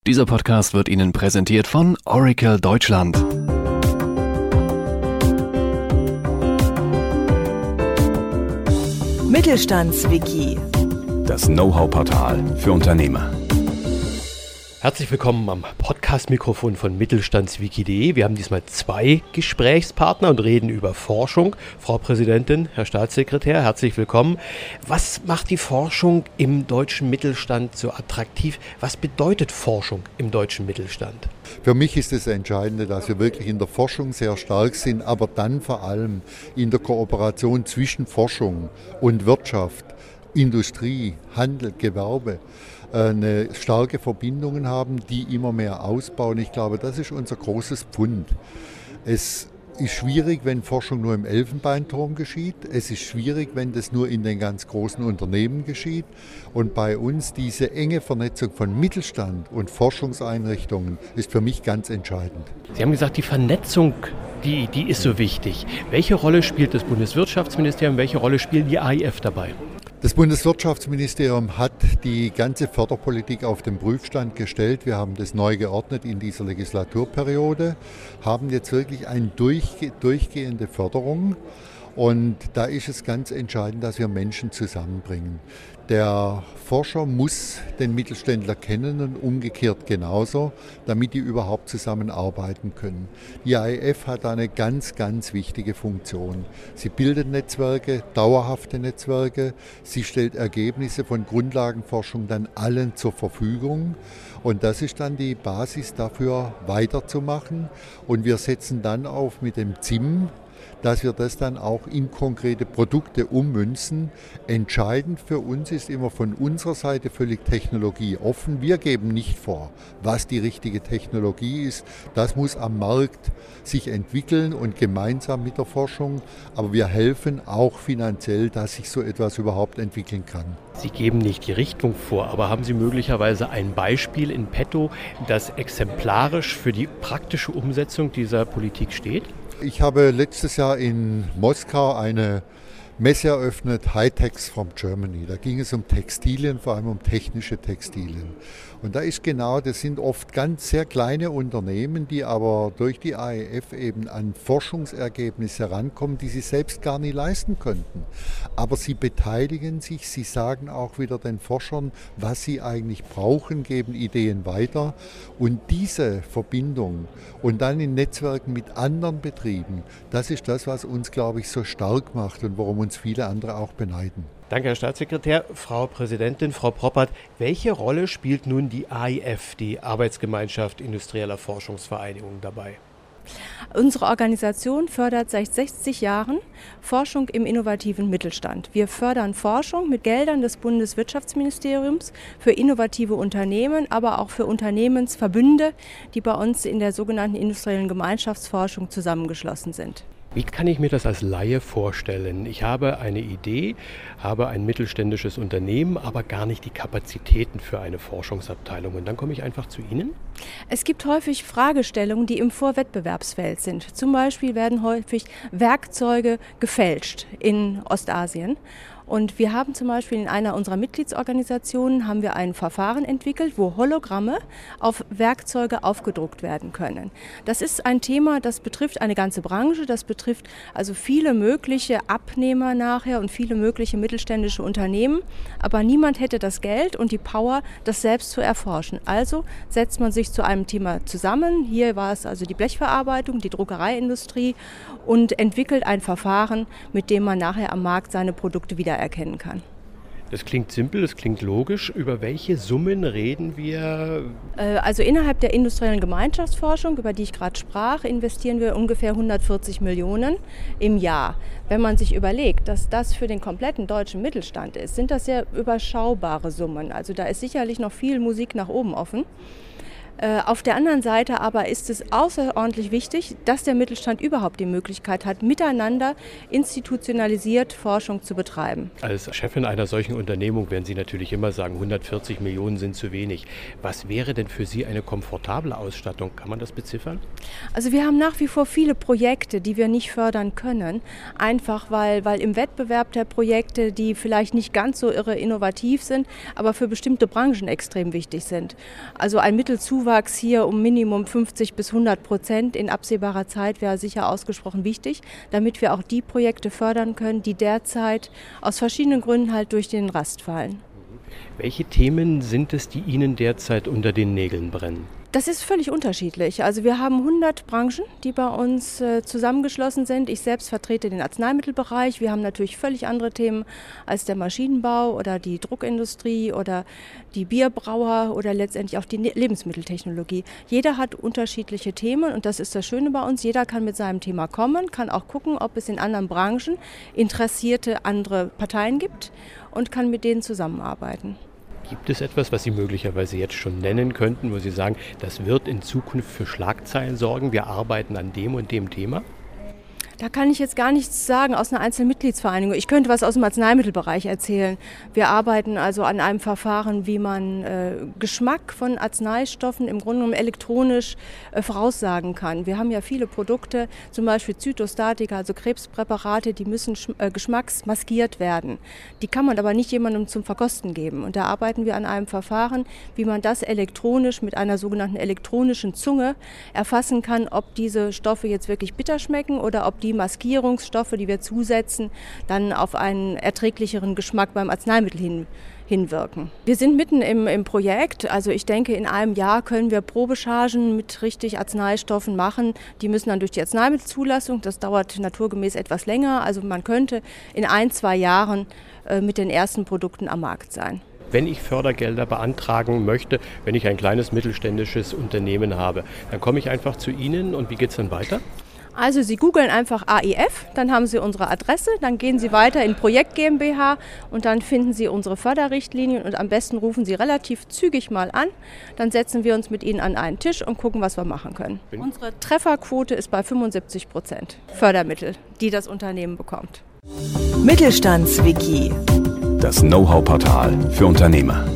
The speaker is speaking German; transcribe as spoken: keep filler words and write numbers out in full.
Dieser Podcast wird Ihnen präsentiert von Oracle Deutschland. Mittelstandswiki. Das Know-how-Portal für Unternehmer. Herzlich willkommen am Podcast-Mikrofon von Mittelstandswiki punkt de. Wir haben diesmal zwei Gesprächspartner und reden über Forschung. Frau Präsidentin, Herr Staatssekretär, herzlich willkommen. Was macht die Forschung im deutschen Mittelstand so attraktiv? Was bedeutet Forschung im deutschen Mittelstand? Für mich ist das Entscheidende, dass wir wirklich in der Forschung sehr stark sind, aber dann vor allem in der Kooperation zwischen Forschung und Wirtschaft, Industrie, Handel, Gewerbe eine starke Verbindungen haben, die immer mehr ausbauen. Ich glaube, das ist unser großes Pfund. Es ist schwierig, wenn Forschung nur im Elfenbeinturm geschieht. Es ist schwierig, wenn das nur in den ganz großen Unternehmen geschieht. Und bei uns diese enge Vernetzung von Mittelstand und Forschungseinrichtungen ist für mich ganz entscheidend. Sie haben gesagt, die Vernetzung, die, die ist so wichtig. Welche Rolle spielt das Bundeswirtschaftsministerium, welche Rolle spielt die A I F dabei? Das Bundeswirtschaftsministerium hat die ganze Förderpolitik auf den Prüfstand gestellt. Wir haben das neu geordnet in dieser Legislaturperiode, haben jetzt wirklich eine durchge- durchgehende Förderung. Und da ist es ganz entscheidend, dass wir Menschen zusammenbringen. Der Forscher muss den Mittelständler kennen und umgekehrt genauso, damit die überhaupt zusammenarbeiten können. Die A I F hat eine ganz, ganz wichtige Funktion. Sie bildet Netzwerke, dauerhafte Netzwerke. Sie stellt Ergebnisse von Grundlagenforschung dann allen zur Verfügung. Und das ist dann die Basis dafür, weiterzumachen. Und wir setzen dann auf mit dem Z I M, dass wir das dann auch in konkrete Produkte ummünzen. Entscheidend für uns ist immer von unserer Seite völlig technologieoffen. Wir geben nicht vor, was die richtige Technologie ist. Das muss am Markt sich entwickeln und gemeinsam mit der Forschung. Aber wir helfen auch finanziell, dass sich so etwas überhaupt entwickeln kann. Sie geben nicht die Richtung vor, aber haben Sie möglicherweise ein Beispiel in petto, das exemplarisch für die praktische Umsetzung dieser Politik steht? Ich habe letztes Jahr in Moskau eine Messe eröffnet, High-Techs from Germany. Da ging es um Textilien, vor allem um technische Textilien. Und da ist genau, das sind oft ganz sehr kleine Unternehmen, die aber durch die A I F eben an Forschungsergebnisse herankommen, die sie selbst gar nicht leisten könnten. Aber sie beteiligen sich, sie sagen auch wieder den Forschern, was sie eigentlich brauchen, geben Ideen weiter. Und diese Verbindung und dann in Netzwerken mit anderen Betrieben, das ist das, was uns, glaube ich, so stark macht und warum uns viele andere auch beneiden. Danke, Herr Staatssekretär. Frau Präsidentin, Frau Proppert, welche Rolle spielt nun die A I F, die Arbeitsgemeinschaft Industrieller Forschungsvereinigungen, dabei? Unsere Organisation fördert seit sechzig Jahren Forschung im innovativen Mittelstand. Wir fördern Forschung mit Geldern des Bundeswirtschaftsministeriums für innovative Unternehmen, aber auch für Unternehmensverbünde, die bei uns in der sogenannten industriellen Gemeinschaftsforschung zusammengeschlossen sind. Wie kann ich mir das als Laie vorstellen? Ich habe eine Idee, habe ein mittelständisches Unternehmen, aber gar nicht die Kapazitäten für eine Forschungsabteilung. Und dann komme ich einfach zu Ihnen? Es gibt häufig Fragestellungen, die im Vorwettbewerbsfeld sind. Zum Beispiel werden häufig Werkzeuge gefälscht in Ostasien. Und wir haben zum Beispiel in einer unserer Mitgliedsorganisationen haben wir ein Verfahren entwickelt, wo Hologramme auf Werkzeuge aufgedruckt werden können. Das ist ein Thema, das betrifft eine ganze Branche, das betrifft also viele mögliche Abnehmer nachher und viele mögliche mittelständische Unternehmen. Aber niemand hätte das Geld und die Power, das selbst zu erforschen. Also setzt man sich zu einem Thema zusammen. Hier war es also die Blechverarbeitung, die Druckereiindustrie und entwickelt ein Verfahren, mit dem man nachher am Markt seine Produkte wieder erkennen kann. Das klingt simpel, das klingt logisch. Über welche Summen reden wir? Also innerhalb der industriellen Gemeinschaftsforschung, über die ich gerade sprach, investieren wir ungefähr hundertvierzig Millionen im Jahr. Wenn man sich überlegt, dass das für den kompletten deutschen Mittelstand ist, sind das sehr überschaubare Summen. Also da ist sicherlich noch viel Musik nach oben offen. Auf der anderen Seite aber ist es außerordentlich wichtig, dass der Mittelstand überhaupt die Möglichkeit hat, miteinander institutionalisiert Forschung zu betreiben. Als Chefin einer solchen Unternehmung werden Sie natürlich immer sagen, hundertvierzig Millionen sind zu wenig. Was wäre denn für Sie eine komfortable Ausstattung? Kann man das beziffern? Also wir haben nach wie vor viele Projekte, die wir nicht fördern können, einfach weil, weil im Wettbewerb der Projekte, die vielleicht nicht ganz so irre innovativ sind, aber für bestimmte Branchen extrem wichtig sind. Also ein Mittelzuwachs hier um Minimum fünfzig bis hundert Prozent in absehbarer Zeit wäre sicher ausgesprochen wichtig, damit wir auch die Projekte fördern können, die derzeit aus verschiedenen Gründen halt durch den Rast fallen. Welche Themen sind es, die Ihnen derzeit unter den Nägeln brennen? Das ist völlig unterschiedlich. Also wir haben hundert Branchen, die bei uns äh, zusammengeschlossen sind. Ich selbst vertrete den Arzneimittelbereich. Wir haben natürlich völlig andere Themen als der Maschinenbau oder die Druckindustrie oder die Bierbrauer oder letztendlich auch die ne- Lebensmitteltechnologie. Jeder hat unterschiedliche Themen und das ist das Schöne bei uns. Jeder kann mit seinem Thema kommen, kann auch gucken, ob es in anderen Branchen interessierte andere Parteien gibt und kann mit denen zusammenarbeiten. Gibt es etwas, was Sie möglicherweise jetzt schon nennen könnten, wo Sie sagen, das wird in Zukunft für Schlagzeilen sorgen, wir arbeiten an dem und dem Thema? Da kann ich jetzt gar nichts sagen aus einer einzelnen Mitgliedsvereinigung. Ich könnte was aus dem Arzneimittelbereich erzählen. Wir arbeiten also an einem Verfahren, wie man äh, Geschmack von Arzneistoffen im Grunde genommen elektronisch äh, voraussagen kann. Wir haben ja viele Produkte, zum Beispiel Zytostatika, also Krebspräparate, die müssen sch- äh, geschmacksmaskiert werden. Die kann man aber nicht jemandem zum Verkosten geben. Und da arbeiten wir an einem Verfahren, wie man das elektronisch mit einer sogenannten elektronischen Zunge erfassen kann, ob diese Stoffe jetzt wirklich bitter schmecken oder ob die die Maskierungsstoffe, die wir zusetzen, dann auf einen erträglicheren Geschmack beim Arzneimittel hin, hinwirken. Wir sind mitten im, im Projekt, also ich denke, in einem Jahr können wir Probechargen mit richtig Arzneistoffen machen. Die müssen dann durch die Arzneimittelzulassung, das dauert naturgemäß etwas länger, also man könnte in ein, zwei Jahren äh, mit den ersten Produkten am Markt sein. Wenn ich Fördergelder beantragen möchte, wenn ich ein kleines mittelständisches Unternehmen habe, dann komme ich einfach zu Ihnen und wie geht es dann weiter? Also Sie googeln einfach A I F, dann haben Sie unsere Adresse, dann gehen Sie weiter in Projekt GmbH und dann finden Sie unsere Förderrichtlinien und am besten rufen Sie relativ zügig mal an. Dann setzen wir uns mit Ihnen an einen Tisch und gucken, was wir machen können. Unsere Trefferquote ist bei fünfundsiebzig Prozent Fördermittel, die das Unternehmen bekommt. Mittelstandswiki. Das Know-how-Portal für Unternehmer.